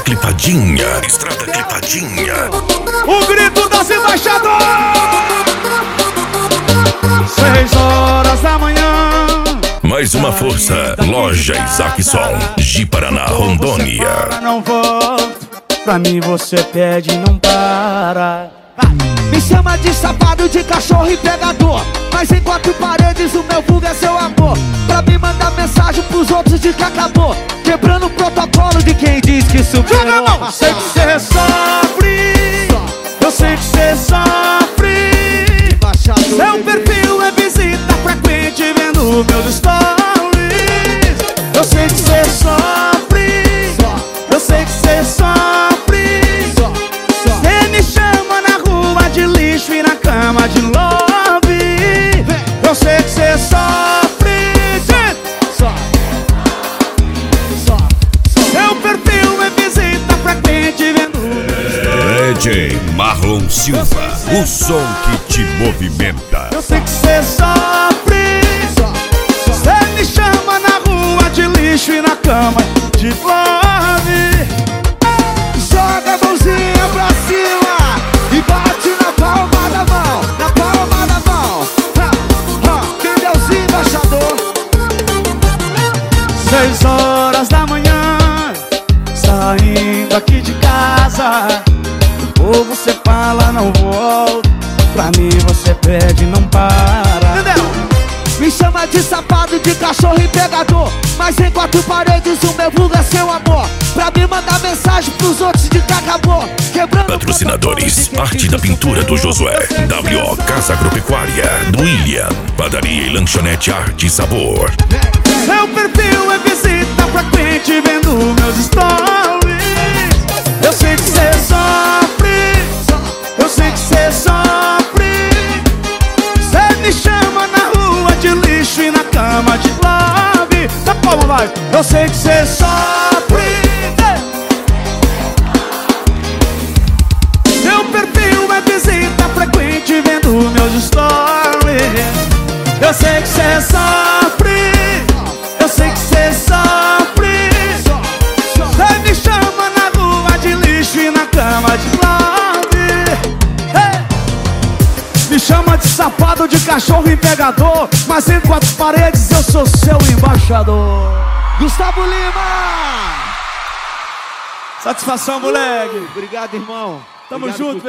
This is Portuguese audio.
Clipadinha, Estrada Clipadinha. O grito das embaixadoras. 6 horas da manhã. Mais uma força, Loja Isaac Som, Ji-Paraná, Rondônia. Não volto, pra mim você pede e não para. Me chama de safado, de cachorro e pegador, mas em 4 paredes o meu vulgo é seu amor. Pra me mandar mensagem pros outros de que acabou, quebrando o protocolo de quem diz que superou. Sei que cê sofre, eu sei que cê sofre. Seu perfil é visita frequente vendo meus stories. Eu sei que cê sofre, eu sei que cê sofre. Cê me chama na rua de lixo e na cama de love. Eu sei que cê sofre. Seu perfil é visita frequente vendo. DJ Marlon Silva, o som que te movimenta. Eu sei que cê sofre. Cê me chama na rua de lixo e na cama de love. Joga a mãozinha pra cima e bate na palma da mão, na palma da mão. Quem é o embaixador? 6 horas da manhã, saindo aqui de casa. Ou você fala não volto, pra mim você pede e não para. Entendeu? Me chama de safado, de cachorro e pegador, mas em 4 paredes o meu vulgo é seu amor. Pra me mandar mensagem pros outros de que acabou, quebrando. Patrocinadores, parte da pintura do Josué, W.O. Casa Agropecuária, do William, Padaria e Lanchonete Arte e Sabor. Seu perfil é visita frequente vendo meus stories. Eu sei que cê sofre, eu sei que cê sofre. Cê me chama na rua de lixo e na cama de love. Tá palma, vai. Eu sei que cê sofre. Seu perfil é visita frequente vendo meus stories. Eu sei que cê sofre, eu sei que cê sofre. Cê me chama na rua de lixo e na cama de love. Me chama de safado, de cachorro e pegador, mas em 4 paredes eu sou seu embaixador. Gustavo Lima. Satisfação, moleque. Obrigado, irmão. Tamo Obrigado junto.